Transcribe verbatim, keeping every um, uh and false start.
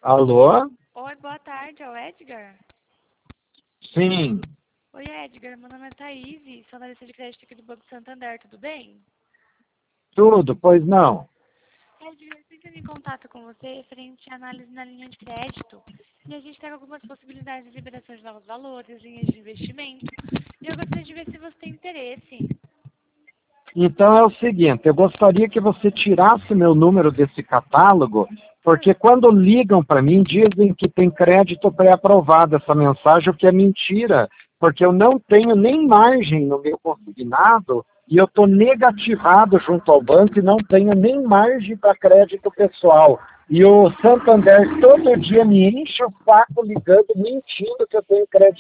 Alô? Oi, boa tarde, é o Edgar? Sim. Oi, Edgar, meu nome é Thaís, sou analista de crédito aqui do Banco Santander, tudo bem? Tudo, pois não. Edgar, eu estou em contato com você referente à análise na linha de crédito. E a gente tem algumas possibilidades de liberação de novos valores, linhas de investimento. E eu gostaria de ver se você tem interesse. Então é o seguinte, eu gostaria que você tirasse meu número desse catálogo, porque Hum, quando ligam para mim, dizem que tem crédito pré-aprovado essa mensagem, o que é mentira, porque eu não tenho nem margem no meu consignado e eu estou negativado junto ao banco e não tenho nem margem para crédito pessoal. E o Santander todo dia me enche o saco ligando, mentindo que eu tenho crédito